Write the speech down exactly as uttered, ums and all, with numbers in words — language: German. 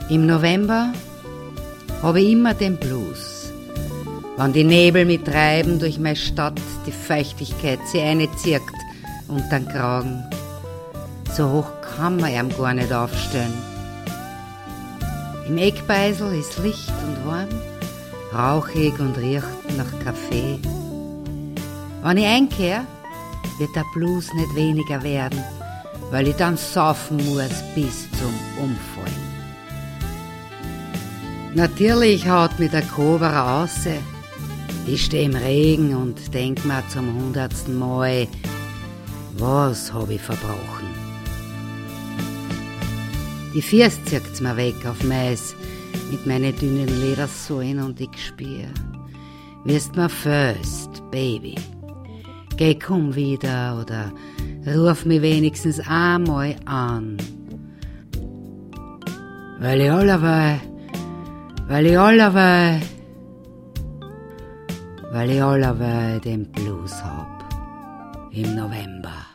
Im November habe ich immer den Blues. Wenn die Nebel mit treiben durch meine Stadt, die Feuchtigkeit sie einzirkt und den Kragen. So hoch kann man ihm gar nicht aufstellen. Im Eckbeisel ist Licht und warm, rauchig und riecht nach Kaffee. Wenn ich einkehr, wird der Blues nicht weniger werden, weil ich dann saufen muss bis zum Umfallen. Natürlich haut mir der Cobra aus. Ich steh im Regen und denk mir zum hundertsten Mal, was hab ich verbrochen? Die First zirkt's mir weg auf Mais mit meinen dünnen Ledersohlen und ich spür, wirst mir föst, Baby. Geh, komm wieder oder ruf mich wenigstens einmal an. Weil ich allerweil, weil ich allerweil, weil ich allerweil den Blues hab im November.